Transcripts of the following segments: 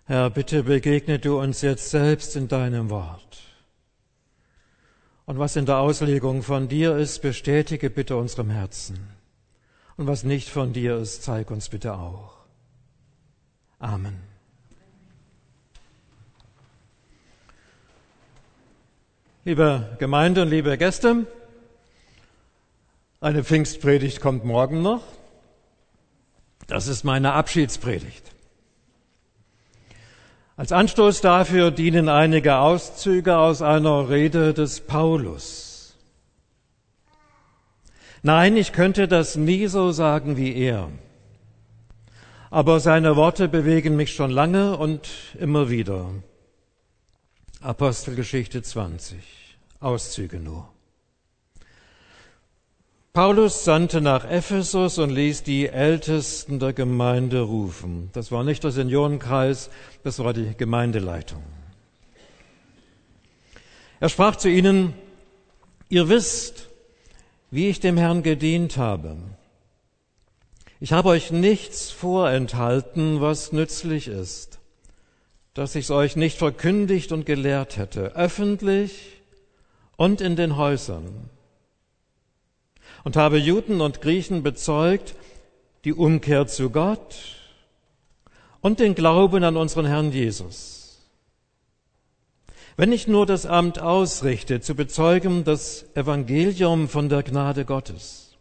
Herr, bitte begegne du uns jetzt selbst in deinem Wort. Und was in der Auslegung von dir ist, bestätige bitte unserem Herzen. Und was nicht von dir ist, zeig uns bitte auch. Amen. Liebe Gemeinde und liebe Gäste, eine Pfingstpredigt kommt morgen noch. Das ist meine Abschiedspredigt. Als Anstoß dafür dienen einige Auszüge aus einer Rede des Paulus. Nein, ich könnte das nie so sagen wie er. Aber seine Worte bewegen mich schon lange und immer wieder. Apostelgeschichte 20, Auszüge nur. Paulus sandte nach Ephesus und ließ die Ältesten der Gemeinde rufen. Das war nicht der Seniorenkreis, das war die Gemeindeleitung. Er sprach zu ihnen: Ihr wisst, wie ich dem Herrn gedient habe. Ich habe euch nichts vorenthalten, was nützlich ist, dass ich es euch nicht verkündigt und gelehrt hätte, öffentlich und in den Häusern. Und habe Juden und Griechen bezeugt die Umkehr zu Gott und den Glauben an unseren Herrn Jesus. Wenn ich nur das Amt ausrichte, zu bezeugen das Evangelium von der Gnade Gottes.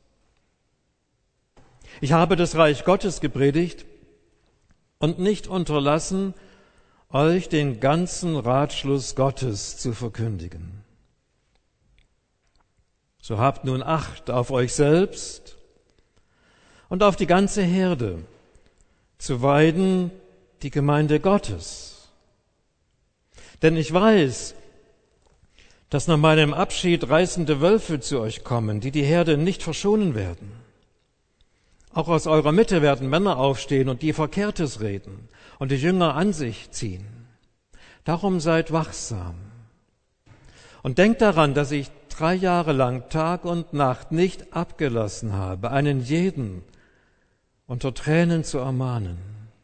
Ich habe das Reich Gottes gepredigt und nicht unterlassen, euch den ganzen Ratschluss Gottes zu verkündigen. So habt nun Acht auf euch selbst und auf die ganze Herde, zu weiden die Gemeinde Gottes. Denn ich weiß, dass nach meinem Abschied reißende Wölfe zu euch kommen, die die Herde nicht verschonen werden. Auch aus eurer Mitte werden Männer aufstehen und die Verkehrtes reden und die Jünger an sich ziehen. Darum seid wachsam und denkt daran, dass ich 3 Jahre lang Tag und Nacht nicht abgelassen habe, einen jeden unter Tränen zu ermahnen.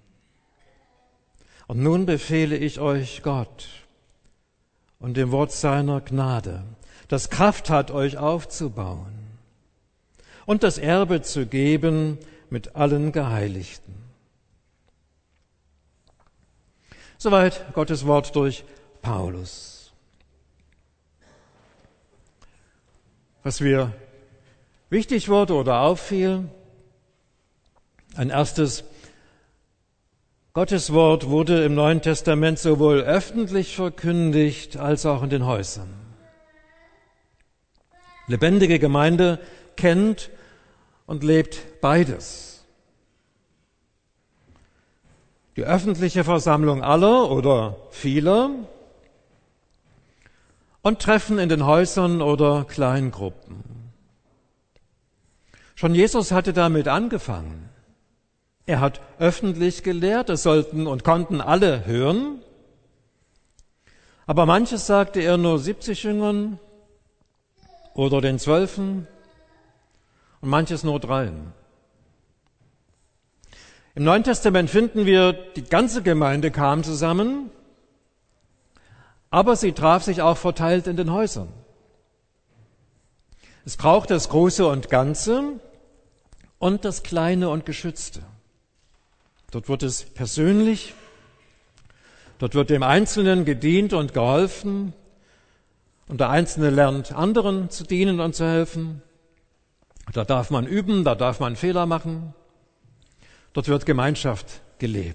Und nun befehle ich euch Gott und dem Wort seiner Gnade, das Kraft hat, euch aufzubauen und das Erbe zu geben mit allen Geheiligten. Soweit Gottes Wort durch Paulus. Was mir wichtig wurde oder auffiel, ein erstes: Gottes Wort wurde im Neuen Testament sowohl öffentlich verkündigt als auch in den Häusern. Lebendige Gemeinde kennt und lebt beides. Die öffentliche Versammlung aller oder vieler und Treffen in den Häusern oder Kleingruppen. Schon Jesus hatte damit angefangen. Er hat öffentlich gelehrt, es sollten und konnten alle hören. Aber manches sagte er nur 70 Jüngern oder den 12 und manches nur 3. Im Neuen Testament finden wir, die ganze Gemeinde kam zusammen, aber sie traf sich auch verteilt in den Häusern. Es braucht das Große und Ganze und das Kleine und Geschützte. Dort wird es persönlich, dort wird dem Einzelnen gedient und geholfen und der Einzelne lernt, anderen zu dienen und zu helfen. Da darf man üben, da darf man Fehler machen. Dort wird Gemeinschaft gelebt.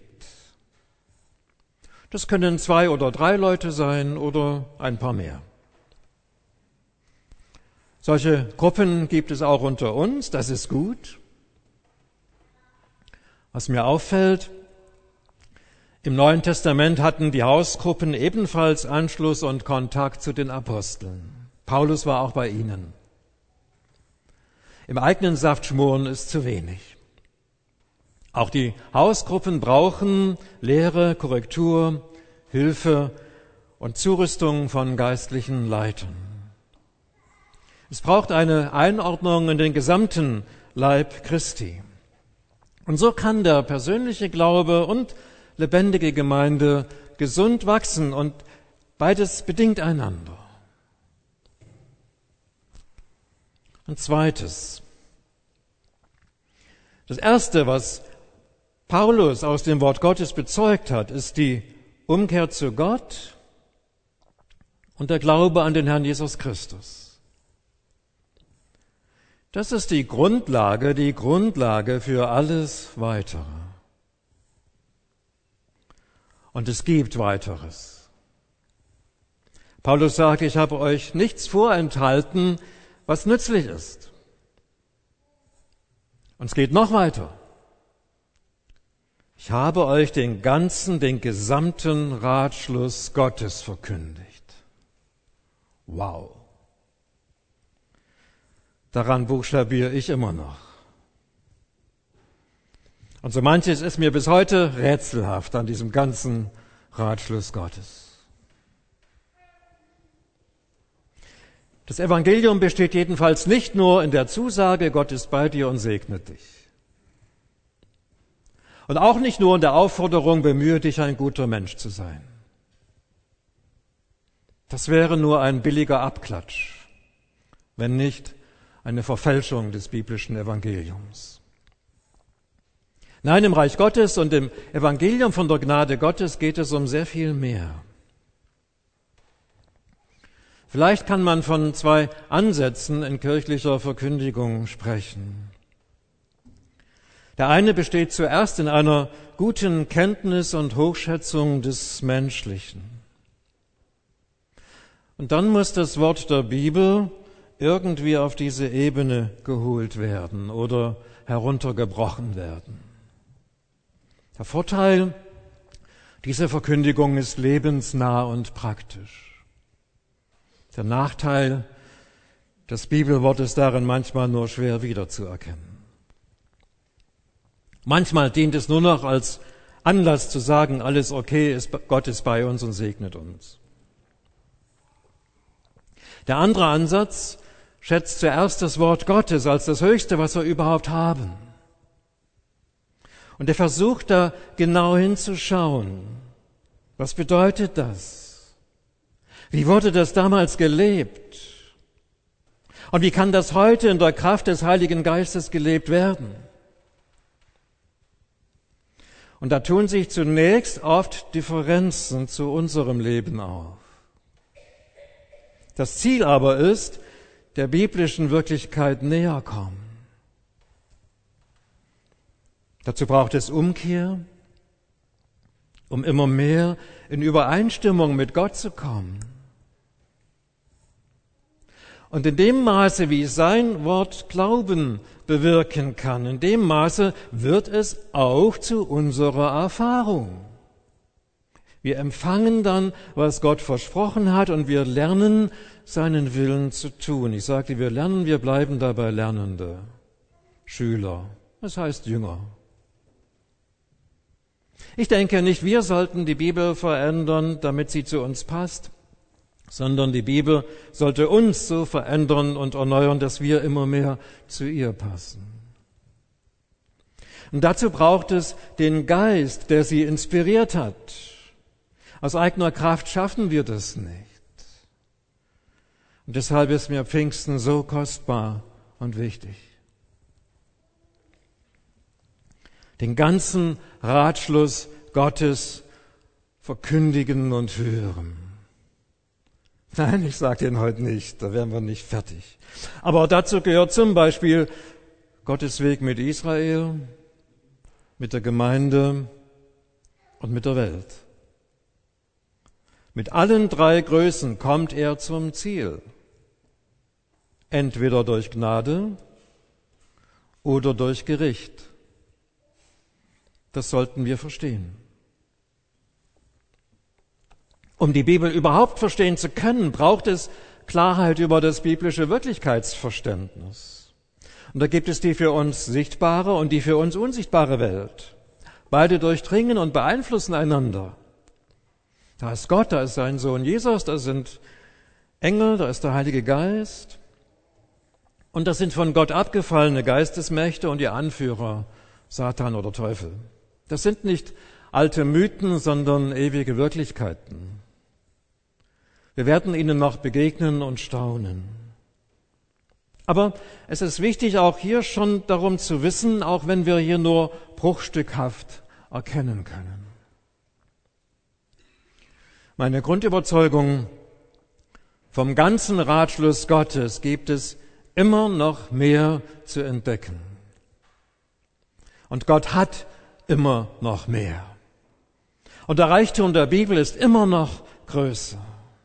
Das können 2 oder 3 Leute sein oder ein paar mehr. Solche Gruppen gibt es auch unter uns, das ist gut. Was mir auffällt, im Neuen Testament hatten die Hausgruppen ebenfalls Anschluss und Kontakt zu den Aposteln. Paulus war auch bei ihnen. Im eigenen Saft schmoren ist zu wenig. Auch die Hausgruppen brauchen Lehre, Korrektur, Hilfe und Zurüstung von geistlichen Leitern. Es braucht eine Einordnung in den gesamten Leib Christi. Und so kann der persönliche Glaube und lebendige Gemeinde gesund wachsen und beides bedingt einander. Und zweites. Das Erste, was Paulus aus dem Wort Gottes bezeugt hat, ist die Umkehr zu Gott und der Glaube an den Herrn Jesus Christus. Das ist die Grundlage für alles Weitere. Und es gibt Weiteres. Paulus sagt, ich habe euch nichts vorenthalten, was nützlich ist. Und es geht noch weiter. Ich habe euch den gesamten Ratschluss Gottes verkündigt. Wow. Daran buchstabiere ich immer noch. Und so manches ist mir bis heute rätselhaft an diesem ganzen Ratschluss Gottes. Das Evangelium besteht jedenfalls nicht nur in der Zusage, Gott ist bei dir und segnet dich. Und auch nicht nur in der Aufforderung, bemühe dich, ein guter Mensch zu sein. Das wäre nur ein billiger Abklatsch, wenn nicht eine Verfälschung des biblischen Evangeliums. Nein, im Reich Gottes und im Evangelium von der Gnade Gottes geht es um sehr viel mehr. Vielleicht kann man von zwei Ansätzen in kirchlicher Verkündigung sprechen. Der eine besteht zuerst in einer guten Kenntnis und Hochschätzung des Menschlichen. Und dann muss das Wort der Bibel irgendwie auf diese Ebene geholt werden oder heruntergebrochen werden. Der Vorteil dieser Verkündigung ist lebensnah und praktisch. Der Nachteil des Bibelwortes darin manchmal nur schwer wiederzuerkennen. Manchmal dient es nur noch als Anlass zu sagen, alles okay, Gott ist bei uns und segnet uns. Der andere Ansatz schätzt zuerst das Wort Gottes als das Höchste, was wir überhaupt haben. Und er versucht da genau hinzuschauen. Was bedeutet das? Wie wurde das damals gelebt? Und wie kann das heute in der Kraft des Heiligen Geistes gelebt werden? Und da tun sich zunächst oft Differenzen zu unserem Leben auf. Das Ziel aber ist, der biblischen Wirklichkeit näher kommen. Dazu braucht es Umkehr, um immer mehr in Übereinstimmung mit Gott zu kommen. Und in dem Maße, wie sein Wort Glauben bewirken kann, in dem Maße wird es auch zu unserer Erfahrung. Wir empfangen dann, was Gott versprochen hat, und wir lernen, seinen Willen zu tun. Ich sagte, wir lernen, wir bleiben dabei Lernende, Schüler, das heißt Jünger. Ich denke nicht, wir sollten die Bibel verändern, damit sie zu uns passt, sondern die Bibel sollte uns so verändern und erneuern, dass wir immer mehr zu ihr passen. Und dazu braucht es den Geist, der sie inspiriert hat. Aus eigener Kraft schaffen wir das nicht. Und deshalb ist mir Pfingsten so kostbar und wichtig. Den ganzen Ratschluss Gottes verkündigen und hören. Nein, ich sage den heute nicht, da wären wir nicht fertig. Aber dazu gehört zum Beispiel Gottes Weg mit Israel, mit der Gemeinde und mit der Welt. Mit allen drei Größen kommt er zum Ziel. Entweder durch Gnade oder durch Gericht. Das sollten wir verstehen. Um die Bibel überhaupt verstehen zu können, braucht es Klarheit über das biblische Wirklichkeitsverständnis. Und da gibt es die für uns sichtbare und die für uns unsichtbare Welt. Beide durchdringen und beeinflussen einander. Da ist Gott, da ist sein Sohn Jesus, da sind Engel, da ist der Heilige Geist. Und das sind von Gott abgefallene Geistesmächte und ihr Anführer, Satan oder Teufel. Das sind nicht alte Mythen, sondern ewige Wirklichkeiten. Wir werden ihnen noch begegnen und staunen. Aber es ist wichtig, auch hier schon darum zu wissen, auch wenn wir hier nur bruchstückhaft erkennen können. Meine Grundüberzeugung: vom ganzen Ratschluss Gottes gibt es immer noch mehr zu entdecken. Und Gott hat immer noch mehr. Und der Reichtum der Bibel ist immer noch größer.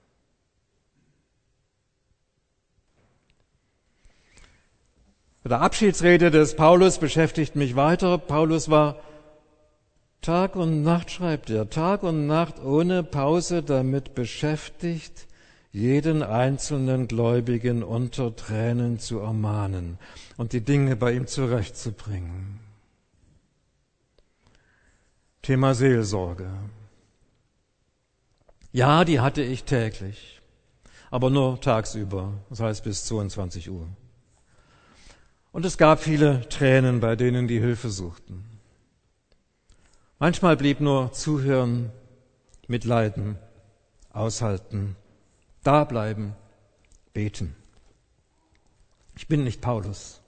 Bei der Abschiedsrede des Paulus beschäftigt mich weiter. Paulus war Tag und Nacht, schreibt er, Tag und Nacht ohne Pause damit beschäftigt, jeden einzelnen Gläubigen unter Tränen zu ermahnen und die Dinge bei ihm zurechtzubringen. Thema Seelsorge. Ja, die hatte ich täglich, aber nur tagsüber, das heißt bis 22 Uhr. Und es gab viele Tränen bei denen, die Hilfe suchten. Manchmal blieb nur zuhören, mitleiden, aushalten, dableiben, beten. Ich bin nicht Paulus.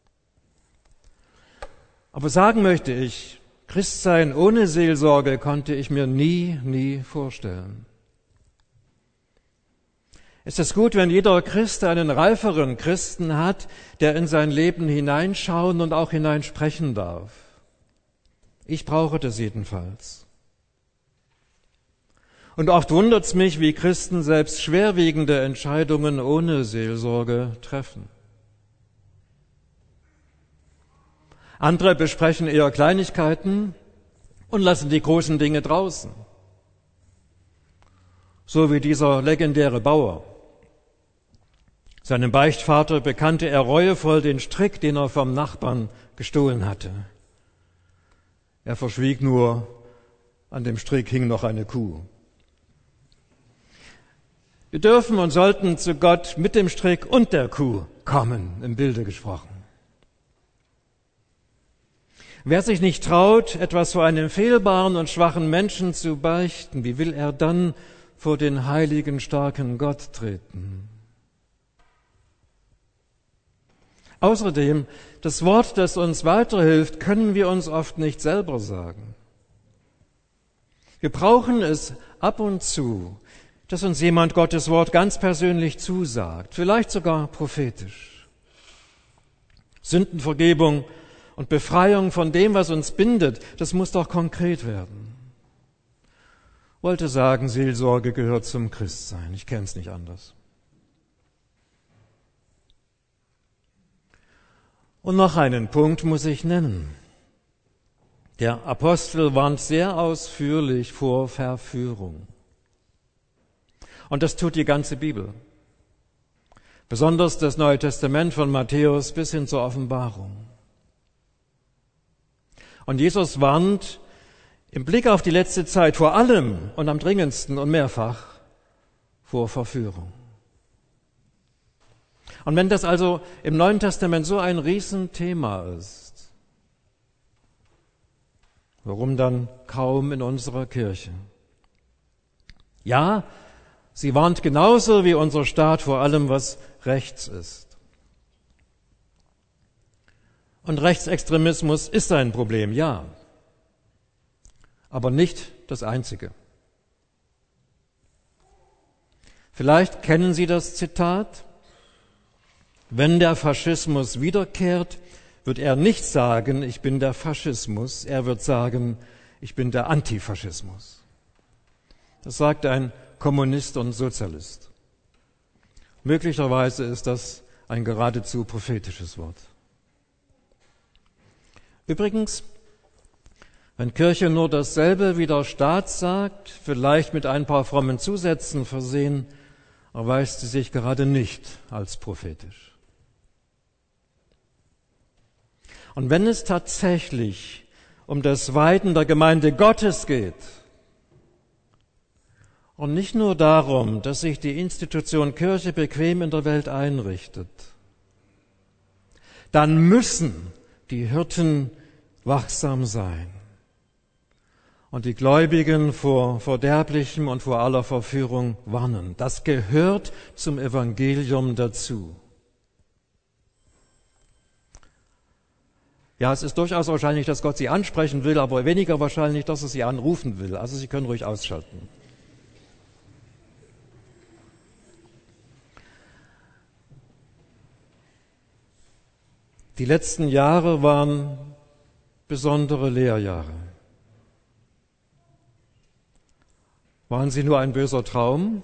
Aber sagen möchte ich, Christsein ohne Seelsorge konnte ich mir nie vorstellen. Es ist gut, wenn jeder Christ einen reiferen Christen hat, der in sein Leben hineinschauen und auch hineinsprechen darf. Ich brauche das jedenfalls. Und oft wundert's mich, wie Christen selbst schwerwiegende Entscheidungen ohne Seelsorge treffen. Andere besprechen eher Kleinigkeiten und lassen die großen Dinge draußen. So wie dieser legendäre Bauer. Seinem Beichtvater bekannte er reuevoll den Strick, den er vom Nachbarn gestohlen hatte. Er verschwieg nur, an dem Strick hing noch eine Kuh. Wir dürfen und sollten zu Gott mit dem Strick und der Kuh kommen, im Bilde gesprochen. Wer sich nicht traut, etwas vor einem fehlbaren und schwachen Menschen zu beichten, wie will er dann vor den heiligen, starken Gott treten? Außerdem, das Wort, das uns weiterhilft, können wir uns oft nicht selber sagen. Wir brauchen es ab und zu, dass uns jemand Gottes Wort ganz persönlich zusagt, vielleicht sogar prophetisch. Sündenvergebung und Befreiung von dem, was uns bindet, das muss doch konkret werden. Wollte sagen, Seelsorge gehört zum Christsein. Ich kenne es nicht anders. Und noch einen Punkt muss ich nennen. Der Apostel warnt sehr ausführlich vor Verführung. Und das tut die ganze Bibel. Besonders das Neue Testament von Matthäus bis hin zur Offenbarung. Und Jesus warnt im Blick auf die letzte Zeit vor allem und am dringendsten und mehrfach vor Verführung. Und wenn das also im Neuen Testament so ein Riesenthema ist, warum dann kaum in unserer Kirche? Ja, sie warnt genauso wie unser Staat vor allem, was rechts ist. Und Rechtsextremismus ist ein Problem, ja, aber nicht das einzige. Vielleicht kennen Sie das Zitat: Wenn der Faschismus wiederkehrt, wird er nicht sagen, ich bin der Faschismus, er wird sagen, ich bin der Antifaschismus. Das sagt ein Kommunist und Sozialist. Möglicherweise ist das ein geradezu prophetisches Wort. Übrigens, wenn Kirche nur dasselbe wie der Staat sagt, vielleicht mit ein paar frommen Zusätzen versehen, erweist sie sich gerade nicht als prophetisch. Und wenn es tatsächlich um das Weiden der Gemeinde Gottes geht und nicht nur darum, dass sich die Institution Kirche bequem in der Welt einrichtet, dann müssen die Hirten wachsam sein und die Gläubigen vor Verderblichem und vor aller Verführung warnen. Das gehört zum Evangelium dazu. Ja, es ist durchaus wahrscheinlich, dass Gott Sie ansprechen will, aber weniger wahrscheinlich, dass er Sie anrufen will. Also Sie können ruhig ausschalten. Die letzten Jahre waren besondere Lehrjahre. Waren sie nur ein böser Traum?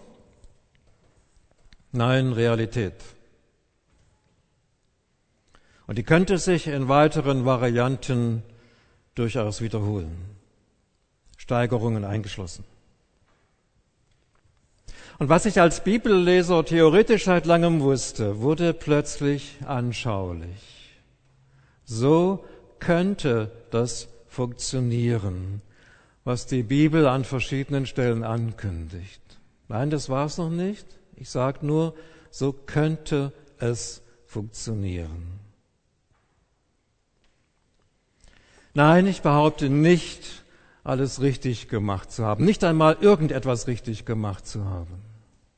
Nein, Realität. Und die könnte sich in weiteren Varianten durchaus wiederholen. Steigerungen eingeschlossen. Und was ich als Bibelleser theoretisch seit langem wusste, wurde plötzlich anschaulich. So könnte das funktionieren, was die Bibel an verschiedenen Stellen ankündigt. Nein, das war es noch nicht. Ich sage nur, so könnte es funktionieren. Nein, ich behaupte nicht, alles richtig gemacht zu haben, nicht einmal irgendetwas richtig gemacht zu haben.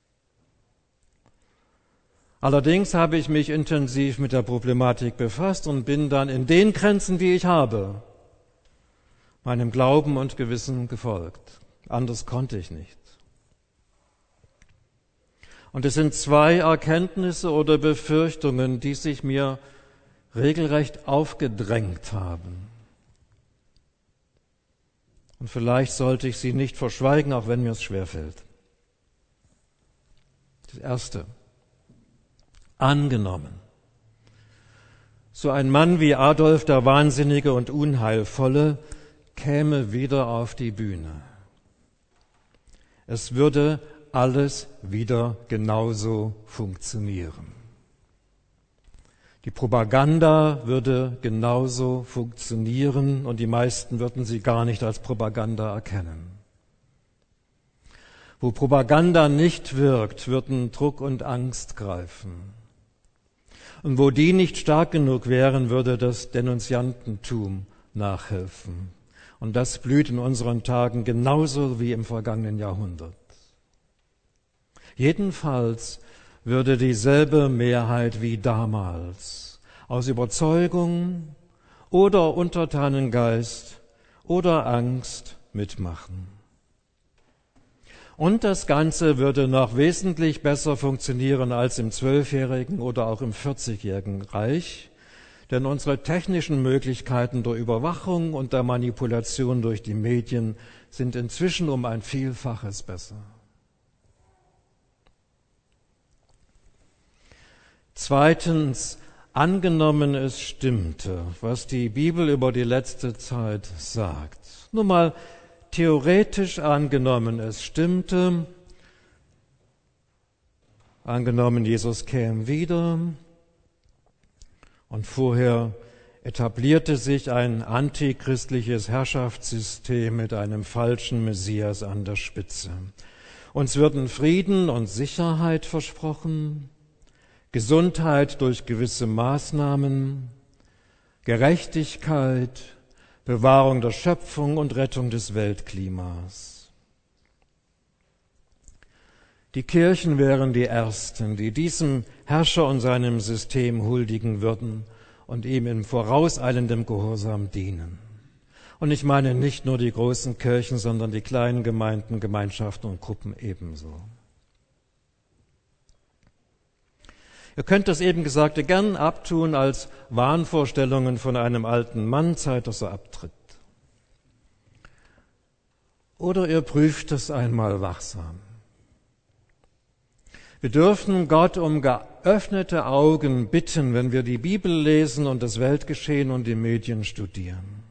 Allerdings habe ich mich intensiv mit der Problematik befasst und bin dann in den Grenzen, die ich habe, meinem Glauben und Gewissen gefolgt. Anders konnte ich nicht. Und es sind zwei Erkenntnisse oder Befürchtungen, die sich mir regelrecht aufgedrängt haben. Und vielleicht sollte ich sie nicht verschweigen, auch wenn mir es schwerfällt. Das Erste. Angenommen. So ein Mann wie Adolf der Wahnsinnige und Unheilvolle käme wieder auf die Bühne. Es würde alles wieder genauso funktionieren. Die Propaganda würde genauso funktionieren und die meisten würden sie gar nicht als Propaganda erkennen. Wo Propaganda nicht wirkt, würden Druck und Angst greifen. Und wo die nicht stark genug wären, würde das Denunziantentum nachhelfen. Und das blüht in unseren Tagen genauso wie im vergangenen Jahrhundert. Jedenfalls würde dieselbe Mehrheit wie damals aus Überzeugung oder Untertanengeist oder Angst mitmachen. Und das Ganze würde noch wesentlich besser funktionieren als im 12-jährigen oder auch im 40-jährigen Reich, denn unsere technischen Möglichkeiten der Überwachung und der Manipulation durch die Medien sind inzwischen um ein Vielfaches besser. Zweitens, angenommen es stimmte, was die Bibel über die letzte Zeit sagt. Nun mal theoretisch angenommen, es stimmte, angenommen, Jesus käme wieder und vorher etablierte sich ein antichristliches Herrschaftssystem mit einem falschen Messias an der Spitze. Uns würden Frieden und Sicherheit versprochen, Gesundheit durch gewisse Maßnahmen, Gerechtigkeit, Bewahrung der Schöpfung und Rettung des Weltklimas. Die Kirchen wären die Ersten, die diesem Herrscher und seinem System huldigen würden und ihm in vorauseilendem Gehorsam dienen. Und ich meine nicht nur die großen Kirchen, sondern die kleinen Gemeinden, Gemeinschaften und Gruppen ebenso. Ihr könnt das eben Gesagte gern abtun als Wahnvorstellungen von einem alten Mann, Zeit, dass er abtritt. Oder ihr prüft es einmal wachsam. Wir dürfen Gott um geöffnete Augen bitten, wenn wir die Bibel lesen und das Weltgeschehen und die Medien studieren.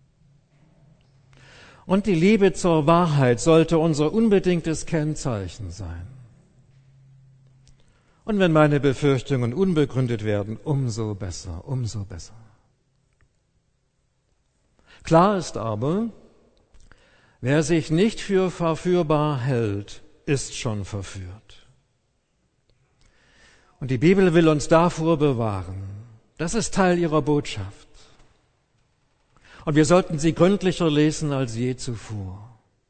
Und die Liebe zur Wahrheit sollte unser unbedingtes Kennzeichen sein. Und wenn meine Befürchtungen unbegründet werden, umso besser, umso besser. Klar ist aber, wer sich nicht für verführbar hält, ist schon verführt. Und die Bibel will uns davor bewahren. Das ist Teil ihrer Botschaft. Und wir sollten sie gründlicher lesen als je zuvor.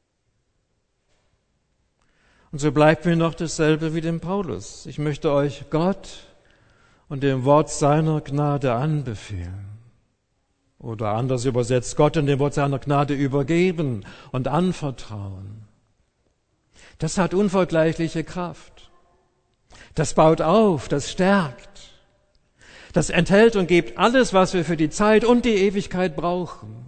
Und so bleibt mir noch dasselbe wie dem Paulus. Ich möchte euch Gott und dem Wort seiner Gnade anbefehlen. Oder anders übersetzt, Gott und dem Wort seiner Gnade übergeben und anvertrauen. Das hat unvergleichliche Kraft. Das baut auf, das stärkt. Das enthält und gibt alles, was wir für die Zeit und die Ewigkeit brauchen.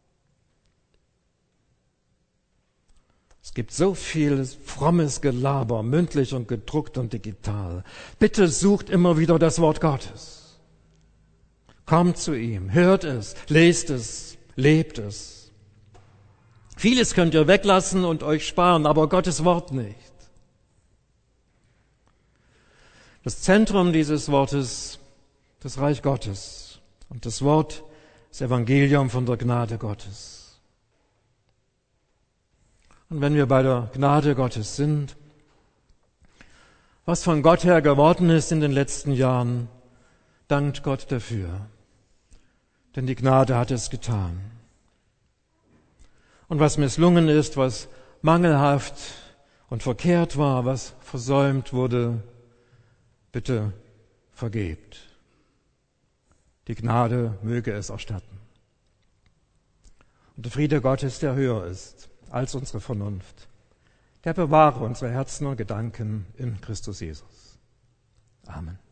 Es gibt so viel frommes Gelaber, mündlich und gedruckt und digital. Bitte sucht immer wieder das Wort Gottes. Kommt zu ihm, hört es, lest es, lebt es. Vieles könnt ihr weglassen und euch sparen, aber Gottes Wort nicht. Das Zentrum dieses Wortes, das Reich Gottes, und das Wort, das Evangelium von der Gnade Gottes. Und wenn wir bei der Gnade Gottes sind, was von Gott her geworden ist in den letzten Jahren, dankt Gott dafür. Denn die Gnade hat es getan. Und was misslungen ist, was mangelhaft und verkehrt war, was versäumt wurde, bitte vergebt. Die Gnade möge es erstatten. Und der Friede Gottes, der höher ist als unsere Vernunft, der bewahre unsere Herzen und Gedanken in Christus Jesus. Amen.